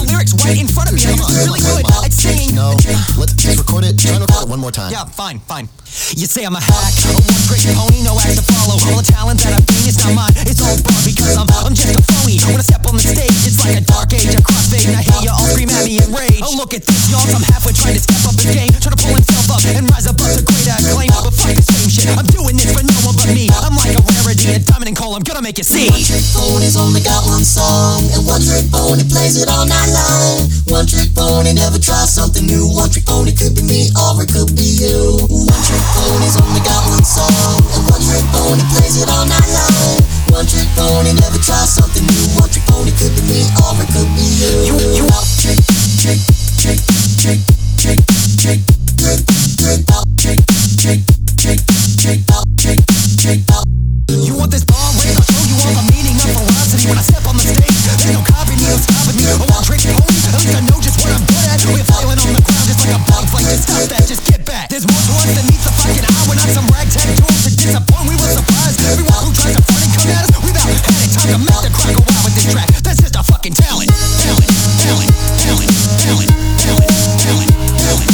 lyrics right in front of me. I'm really good at saying. No, let's record it. Try and record it one more time. Yeah, fine. You say I'm a hack, a one-trick pony, no act to follow. All the talent that I've gained is not mine. It's all gone because I'm just a phony. When I step on the stage, it's like a dark age, a crossfade, and I hear you all scream at me in rage. Oh, look at this, y'all. I'm halfway trying to step up his game, trying to pull himself up and rise above to greater acclaim. But fuck the same shit. I'm doing this for no one but me. I'm like a rarity, a diamond and coal. I'm gonna make you see. One trick pony's only got one song, and one trick pony plays it all night long. One trick pony never tries something new. One trick pony could be me or it could be you. One trick pony's only got one song, and one trick pony plays it all night long. One trick pony never tries something new. One trick pony could be me or it could be you. Trick, trick, trick, trick, trick, trick, trick, trick, trick, trick, trick, trick, trick, trick. You want this bomb race? I'll show you all the meaning of velocity. When I step on the stage, there's no copy, no stopping me. A one-trick pony, at least I know just what I'm good at. We're flailing on the ground just like a bug fight. Just stop that, just get back. There's more to us than meets the fucking eye. We're not some ragtag tools to disappoint. We will surprise everyone who tries to front and come at us. We've had it time to make the crowd go wild with this track. That's just a fucking talent. Talent, talent, talent, talent, talent, talent, talent,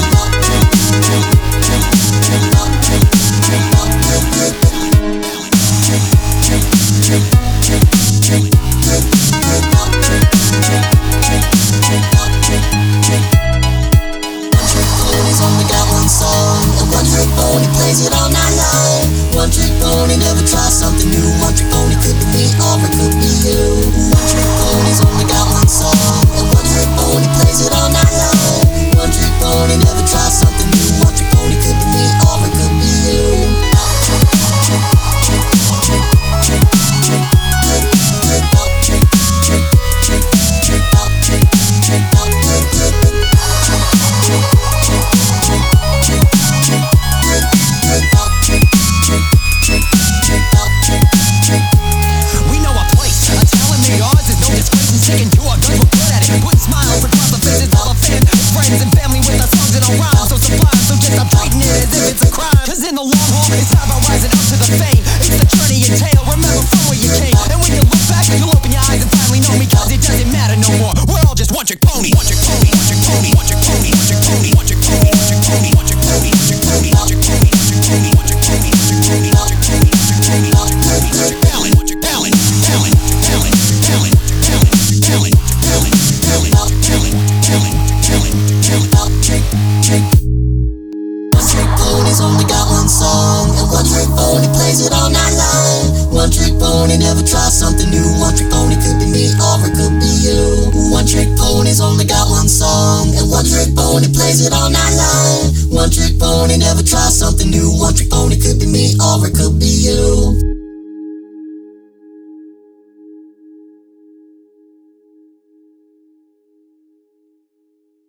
only got one song, and one trick pony plays it all night long. One trick pony never tries something new. One trick pony could be me or it could be you. One trick pony's only got one song, and one trick pony plays it all night long. One trick pony never tries something new. One trick pony could be me or it could be you. Trick, trick, trick, trick, trick, trick, trick, trick, trick, trick, trick, trick, trick, trick, we know our place. A talent made ours is no disgrace. And sticking to our guns, we're good at it. Putting smiles across the faces of our fans, friends and family with our songs that don't rhyme. So sublime, so just stop treating it as if it's a crime. Cause in the long haul, it's not about rising up to the fame. It's the journey you tale. Remember from where you came. And when you look back, you'll open your eyes and finally know me. Cause it doesn't matter no more. We're all just one trick pony. One trick pony. One trick pony. One trick pony. One trick pony. One trick pony. One trick pony. One trick pony. One trick pony. One trick pony. One trick pony. One trick pony. One trick pony. One trick pony. One trick pony. One trick pony. Talent. Talent. Talent. Talent. Talent. Talent. Talent. Talent. Talent. Talent. Talent. Talent. Talent. Trick. Trick. One trick pony's only got one song, and one trick pony plays it all night long. One trick pony never tries something new. One trick pony could be me or it could be you. One trick pony's only got one song, and one trick pony plays it all night long. One trick pony never tries something new. One trick pony could be me or it could be